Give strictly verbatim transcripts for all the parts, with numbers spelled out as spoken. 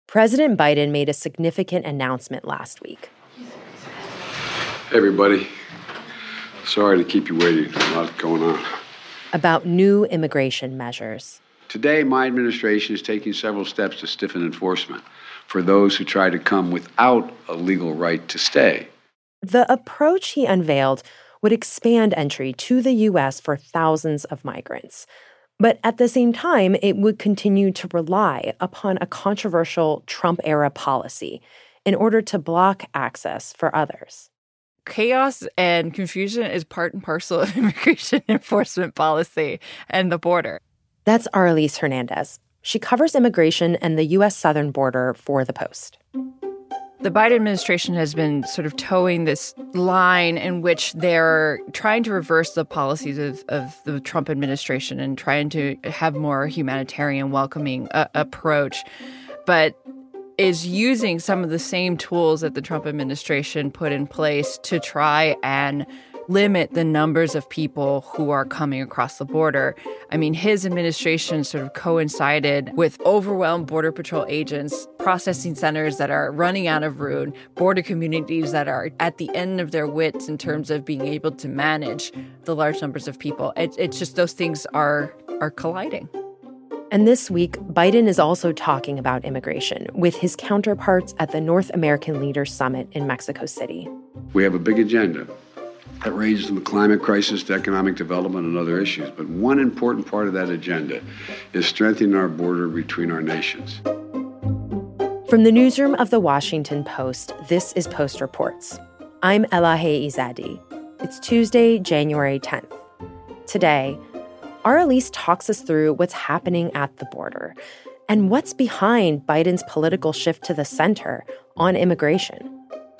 President Biden made a significant announcement last week. Hey, everybody. Sorry to keep you waiting. A lot going on. About new immigration measures. Today, my administration is taking several steps to stiffen enforcement for those who try to come without a legal right to stay. The approach he unveiled would expand entry to the U S for thousands of migrants. But at the same time, it would continue to rely upon a controversial Trump-era policy in order to block access for others. Chaos and confusion is part and parcel of immigration enforcement policy and the border. That's Aralise Hernandez. She covers immigration and the U S southern border for The Post. The Biden administration has been sort of towing this line in which they're trying to reverse the policies of, of the Trump administration and trying to have more humanitarian, welcoming uh, approach, but is using some of the same tools that the Trump administration put in place to try and limit the numbers of people who are coming across the border. I mean, his administration sort of coincided with overwhelmed Border Patrol agents, processing centers that are running out of room, border communities that are at the end of their wits in terms of being able to manage the large numbers of people. It, it's just those things are are colliding. And this week, Biden is also talking about immigration with his counterparts at the North American Leaders Summit in Mexico City. We have a big agenda that ranges from the climate crisis to economic development and other issues. But one important part of that agenda is strengthening our border between our nations. From the newsroom of The Washington Post, this is Post Reports. I'm Elahe Izadi. It's Tuesday, January tenth. Today, Aralise talks us through what's happening at the border and what's behind Biden's political shift to the center on immigration.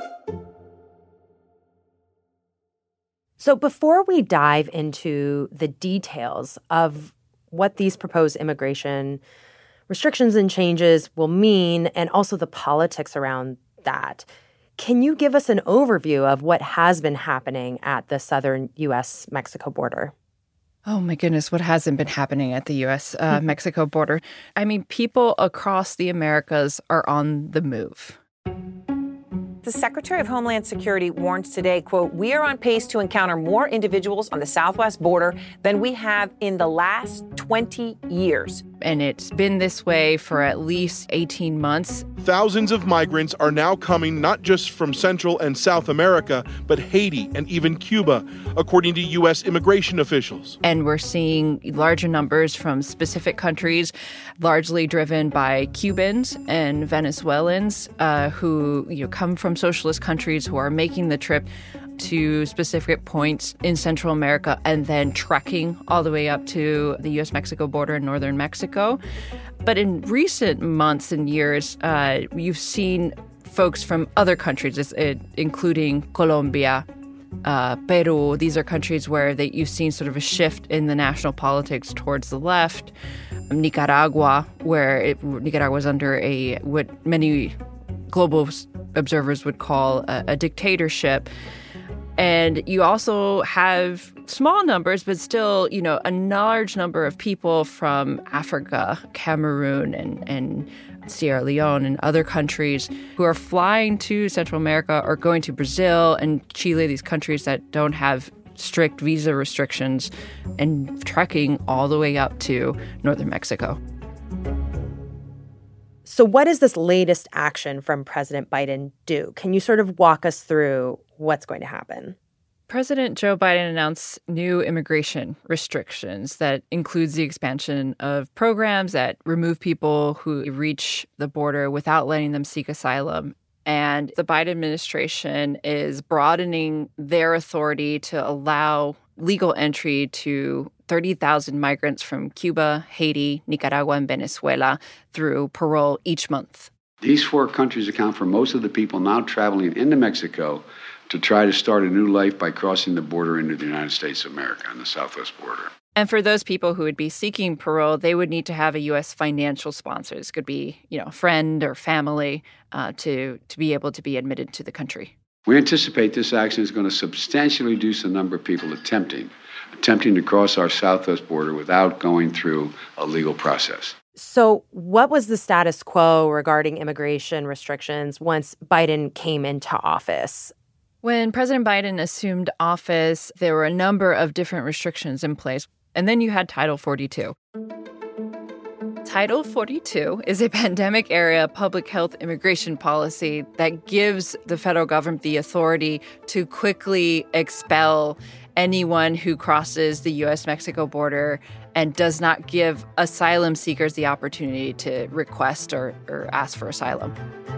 So before we dive into the details of what these proposed immigration restrictions and changes will mean, and also the politics around that, can you give us an overview of what has been happening at the southern U S Mexico border? Oh, my goodness, what hasn't been happening at the U S Mexico border? I mean, people across the Americas are on the move. The Secretary of Homeland Security warned today, quote, "We are on pace to encounter more individuals on the southwest border than we have in the last twenty years. And it's been this way for at least eighteen months. Thousands of migrants are now coming not just from Central and South America, but Haiti and even Cuba, according to U S immigration officials. And we're seeing larger numbers from specific countries, largely driven by Cubans and Venezuelans uh, who you know, come from socialist countries who are making the trip to specific points in Central America and then trekking all the way up to the U S Mexico border in northern Mexico. But in recent months and years, uh, you've seen folks from other countries, uh, including Colombia, uh, Peru. These are countries where they, you've seen sort of a shift in the national politics towards the left. Nicaragua, where it, Nicaragua is under a what many global observers would call a, a dictatorship. And you also have small numbers, but still, you know, a large number of people from Africa, Cameroon, and, and Sierra Leone and other countries who are flying to Central America or going to Brazil and Chile, these countries that don't have strict visa restrictions, and trekking all the way up to northern Mexico. So what does this latest action from President Biden do? Can you sort of walk us through what's going to happen? President Joe Biden announced new immigration restrictions that includes the expansion of programs that remove people who reach the border without letting them seek asylum. And the Biden administration is broadening their authority to allow legal entry to thirty thousand migrants from Cuba, Haiti, Nicaragua, and Venezuela through parole each month. These four countries account for most of the people now traveling into Mexico to try to start a new life by crossing the border into the United States of America on the southwest border. And for those people who would be seeking parole, they would need to have a U S financial sponsor. This could be, you know, a friend or family uh, to, to be able to be admitted to the country. We anticipate this action is going to substantially reduce the number of people attempting attempting to cross our southwest border without going through a legal process. So what was the status quo regarding immigration restrictions once Biden came into office? When President Biden assumed office, there were a number of different restrictions in place. And then you had Title forty-two. Title forty-two is a pandemic-era public health immigration policy that gives the federal government the authority to quickly expel anyone who crosses the U S Mexico border and does not give asylum seekers the opportunity to request or, or ask for asylum.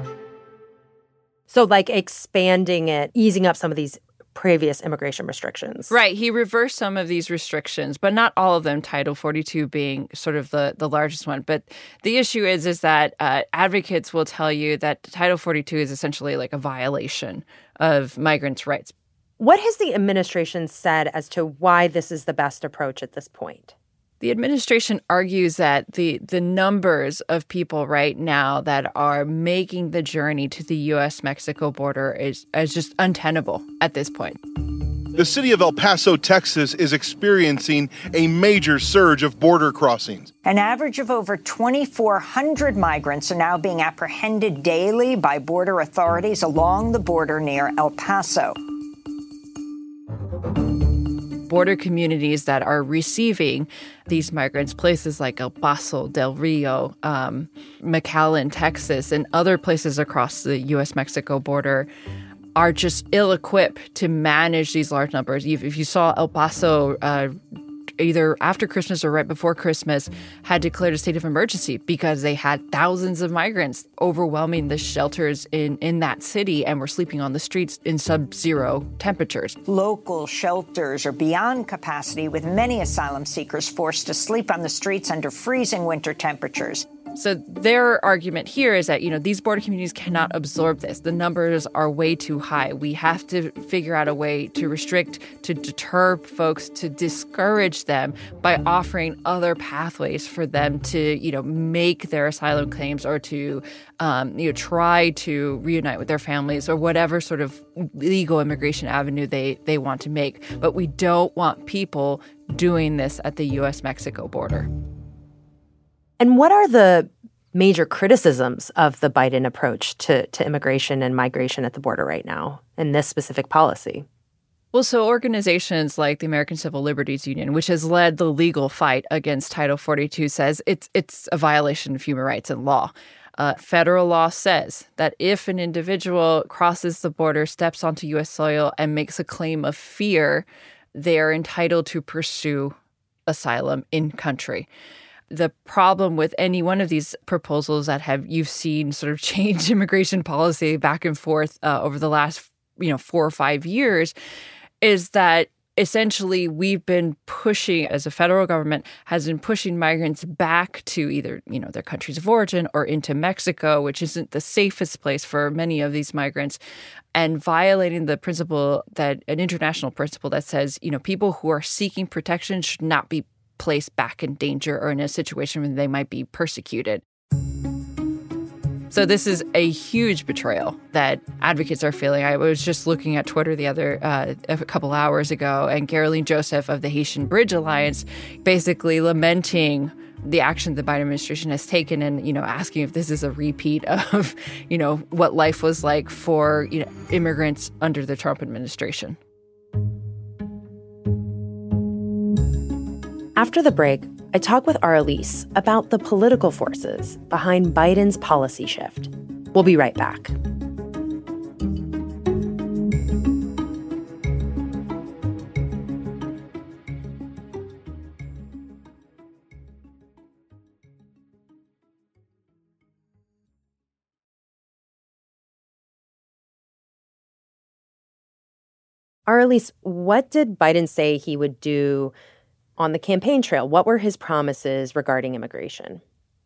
So, like, expanding it, easing up some of these previous immigration restrictions. Right. He reversed some of these restrictions, but not all of them, Title forty-two being sort of the, the largest one. But the issue is, is that uh, advocates will tell you that Title forty-two is essentially like a violation of migrants' rights. What has the administration said as to why this is the best approach at this point? The administration argues that the the numbers of people right now that are making the journey to the U S Mexico border is, is just untenable at this point. The city of El Paso, Texas, is experiencing a major surge of border crossings. An average of over twenty-four hundred migrants are now being apprehended daily by border authorities along the border near El Paso. Border communities that are receiving these migrants, places like El Paso, Del Rio, um, McAllen, Texas, and other places across the U S Mexico border, are just ill-equipped to manage these large numbers. If you saw El Paso, uh, either after Christmas or right before Christmas, had declared a state of emergency because they had thousands of migrants overwhelming the shelters in, in that city and were sleeping on the streets in sub-zero temperatures. Local shelters are beyond capacity, with many asylum seekers forced to sleep on the streets under freezing winter temperatures. So their argument here is that, you know, these border communities cannot absorb this. The numbers are way too high. We have to figure out a way to restrict, to deter folks, to discourage them by offering other pathways for them to, you know, make their asylum claims or to, um, you know, try to reunite with their families or whatever sort of legal immigration avenue they, they want to make. But we don't want people doing this at the U S Mexico border. And what are the major criticisms of the Biden approach to, to immigration and migration at the border right now in this specific policy? Well, so organizations like the American Civil Liberties Union, which has led the legal fight against Title forty-two, says it's it's a violation of human rights and law. Uh, federal law says that if an individual crosses the border, steps onto U S soil, and makes a claim of fear, they are entitled to pursue asylum in country. The problem with any one of these proposals that have you've seen sort of change immigration policy back and forth uh, over the last, you know, four or five years is that essentially we've been pushing, as a federal government, has been pushing migrants back to either, you know, their countries of origin or into Mexico, which isn't the safest place for many of these migrants, and violating the principle that an international principle that says, you know, people who are seeking protection should not be placed back in danger or in a situation where they might be persecuted. So this is a huge betrayal that advocates are feeling. I was just looking at Twitter the other uh, a couple hours ago, and Caroline Joseph of the Haitian Bridge Alliance basically lamenting the action the Biden administration has taken and, you know, asking if this is a repeat of, you know, what life was like for, you know, immigrants under the Trump administration. After the break, I talk with Aralise about the political forces behind Biden's policy shift. We'll be right back. Aralise, what did Biden say he would do on the campaign trail? What were his promises regarding immigration?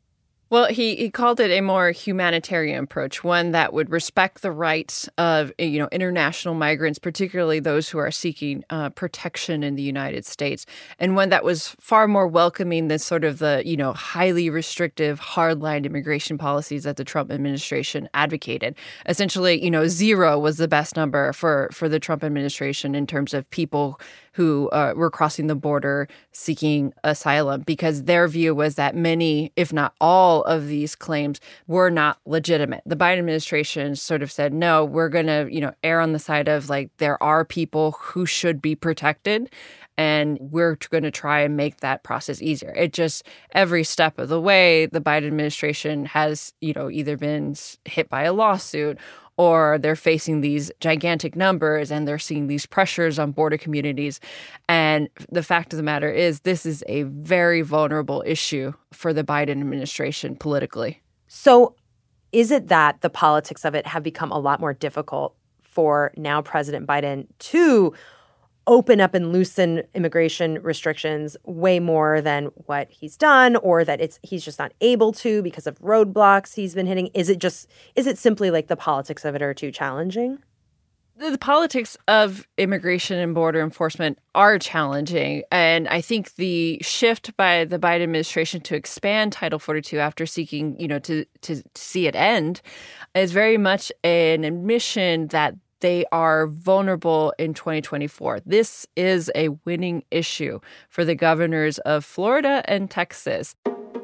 Well, he, he called it a more humanitarian approach, one that would respect the rights of, you know, international migrants, particularly those who are seeking uh, protection in the United States, and one that was far more welcoming than sort of the, you know, highly restrictive, hardline immigration policies that the Trump administration advocated. Essentially, you know, zero was the best number for, for the Trump administration in terms of people who uh, were crossing the border seeking asylum, because their view was that many, if not all, of these claims were not legitimate. The Biden administration sort of said, no, we're going to, you know, err on the side of like there are people who should be protected, and we're going to try and make that process easier. It just, every step of the way, the Biden administration has, you know, either been hit by a lawsuit, or they're facing these gigantic numbers and they're seeing these pressures on border communities. And the fact of the matter is, this is a very vulnerable issue for the Biden administration politically. So is it that the politics of it have become a lot more difficult for now President Biden to open up and loosen immigration restrictions way more than what he's done, or that it's he's just not able to because of roadblocks he's been hitting? Is it just is it simply like the politics of it are too challenging? The, the politics of immigration and border enforcement are challenging. And I think the shift by the Biden administration to expand Title forty-two after seeking, you know, to, to, to see it end is very much an admission that they are vulnerable in twenty twenty-four. This is a winning issue for the governors of Florida and Texas.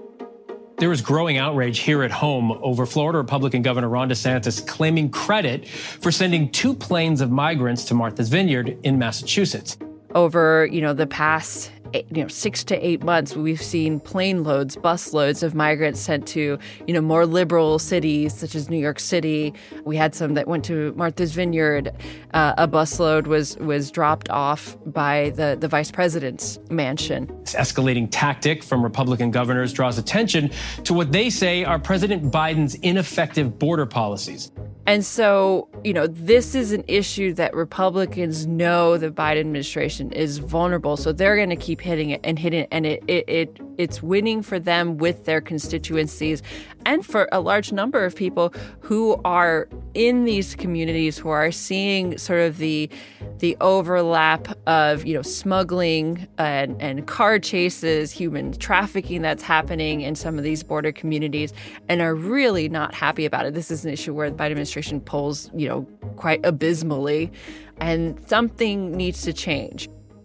There is growing outrage here at home over Florida Republican Governor Ron DeSantis claiming credit for sending two planes of migrants to Martha's Vineyard in Massachusetts. Over, you know, the past you know, six to eight months, we've seen plane loads, bus loads of migrants sent to, you know, more liberal cities such as New York City. We had some that went to Martha's Vineyard. Uh, a busload was was dropped off by the, the vice president's mansion. This escalating tactic from Republican governors draws attention to what they say are President Biden's ineffective border policies. And so, you know, this is an issue that Republicans know the Biden administration is vulnerable. So they're going to keep hitting it and hitting it. And it, it, it it's winning for them with their constituencies and for a large number of people who are in these communities who are seeing sort of the the overlap of, you know, smuggling and, and car chases, human trafficking that's happening in some of these border communities, and are really not happy about it. This is an issue where the Biden administration polls, you know, quite abysmally, and something needs to change.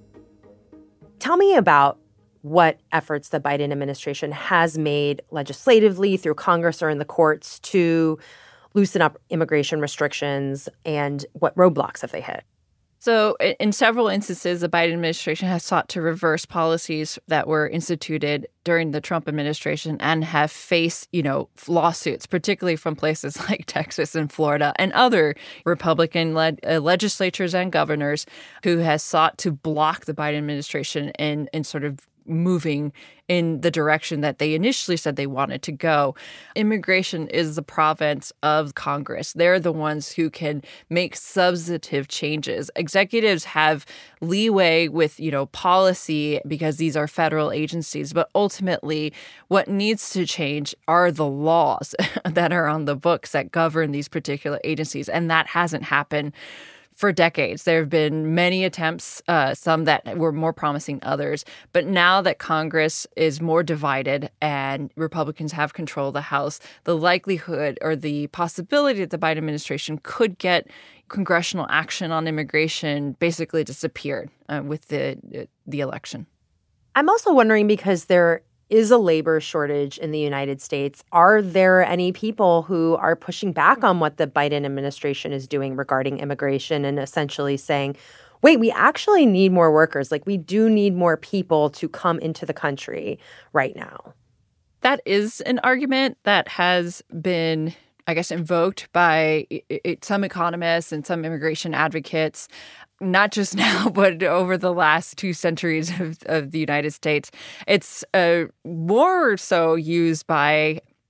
Tell me about what efforts the Biden administration has made legislatively through Congress or in the courts to loosen up immigration restrictions, and what roadblocks have they hit? So in several instances, the Biden administration has sought to reverse policies that were instituted during the Trump administration and have faced, you know, lawsuits, particularly from places like Texas and Florida and other Republican-led uh, legislatures and governors who has sought to block the Biden administration in, in sort of moving in the direction that they initially said they wanted to go. Immigration is the province of Congress. They're the ones who can make substantive changes. Executives have leeway with, you know, policy because these are federal agencies, but ultimately what needs to change are the laws that are on the books that govern these particular agencies, and that hasn't happened for decades. There have been many attempts, uh, some that were more promising others. But now that Congress is more divided and Republicans have control of the House, the likelihood or the possibility that the Biden administration could get congressional action on immigration basically disappeared uh, with the the election. I'm also wondering, because there is a labor shortage in the United States, are there any people who are pushing back on what the Biden administration is doing regarding immigration and essentially saying, wait, we actually need more workers. Like, we do need more people to come into the country right now? That is an argument that has been, I guess, invoked by some economists and some immigration advocates, not just now, but over the last two centuries of, of the United States. It's uh, more so used by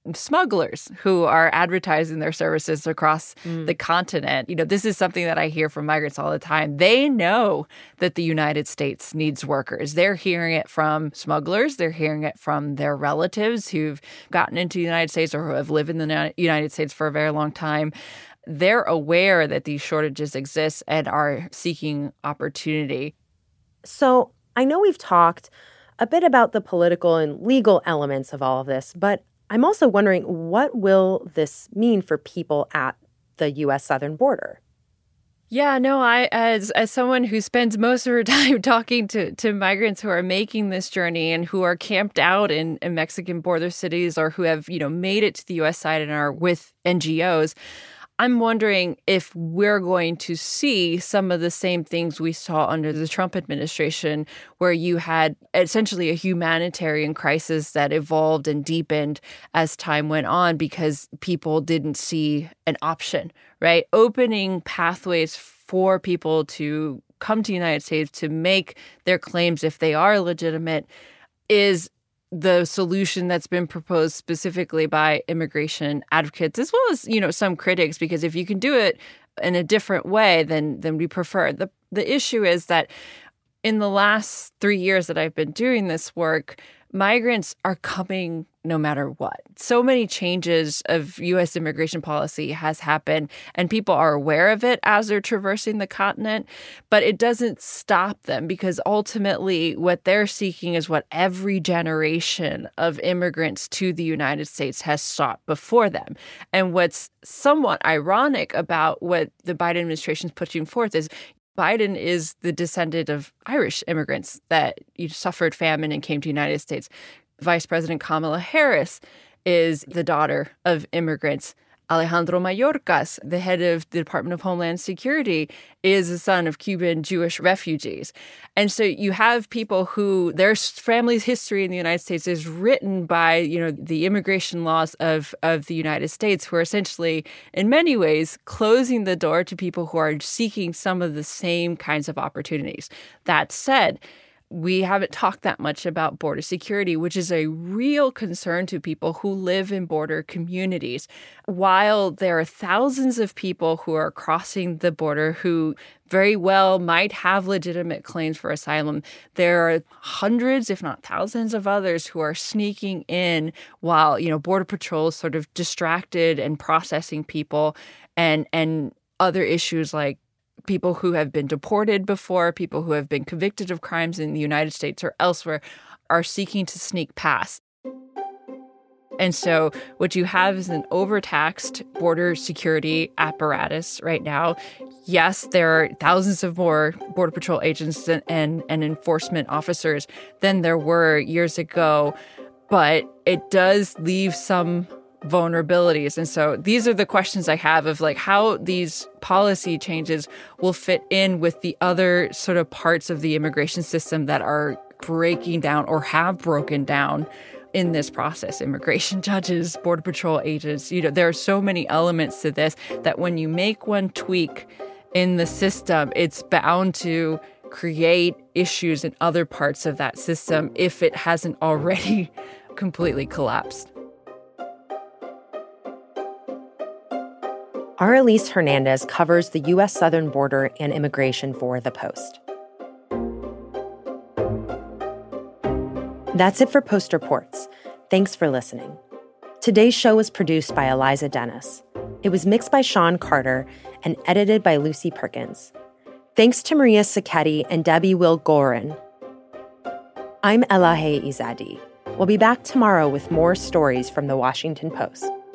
smugglers who are advertising their services across mm. the continent. You know, this is something that I hear from migrants all the time. They know that the United States needs workers. They're hearing it from smugglers. They're hearing it from their relatives who've gotten into the United States or who have lived in the United States for a very long time. They're aware that these shortages exist and are seeking opportunity. So I know we've talked a bit about the political and legal elements of all of this, but I'm also wondering, what will this mean for people at the U S southern border? Yeah, no, I as as someone who spends most of her time talking to, to migrants who are making this journey and who are camped out in, in Mexican border cities or who have, you know, made it to the U S side and are with N G Os, I'm wondering if we're going to see some of the same things we saw under the Trump administration, where you had essentially a humanitarian crisis that evolved and deepened as time went on because people didn't see an option, right? Opening pathways for people to come to the United States to make their claims if they are legitimate is the solution that's been proposed specifically by immigration advocates, as well as, you know, some critics, because if you can do it in a different way, then then we prefer. The the issue is that in the last three years that I've been doing this work, migrants are coming no matter what. So many changes of U S immigration policy has happened, and people are aware of it as they're traversing the continent, but it doesn't stop them, because ultimately what they're seeking is what every generation of immigrants to the United States has sought before them. And what's somewhat ironic about what the Biden administration is putting forth is Biden is the descendant of Irish immigrants that suffered famine and came to the United States. Vice President Kamala Harris is the daughter of immigrants. Alejandro Mayorkas, the head of the Department of Homeland Security, is the son of Cuban Jewish refugees. And so you have people who their family's history in the United States is written by, you know, the immigration laws of, of the United States, who are essentially, in many ways, closing the door to people who are seeking some of the same kinds of opportunities. That said, we haven't talked that much about border security, which is a real concern to people who live in border communities. While there are thousands of people who are crossing the border who very well might have legitimate claims for asylum, there are hundreds, if not thousands, of others who are sneaking in while, you know, Border Patrol is sort of distracted and processing people, and and other issues like people who have been deported before, people who have been convicted of crimes in the United States or elsewhere, are seeking to sneak past. And so what you have is an overtaxed border security apparatus right now. Yes, there are thousands of more Border Patrol agents and, and, and enforcement officers than there were years ago, but it does leave some vulnerabilities. And so these are the questions I have of like how these policy changes will fit in with the other sort of parts of the immigration system that are breaking down or have broken down in this process. Immigration judges, Border Patrol agents, you know, there are so many elements to this that when you make one tweak in the system, it's bound to create issues in other parts of that system if it hasn't already completely collapsed. Aurelise Hernandez covers the U S southern border and immigration for The Post. That's it for Post Reports. Thanks for listening. Today's show was produced by Eliza Dennis. It was mixed by Sean Carter and edited by Lucy Perkins. Thanks to Maria Sacchetti and Debbie Will-Gorin. I'm Elahe Izadi. We'll be back tomorrow with more stories from The Washington Post.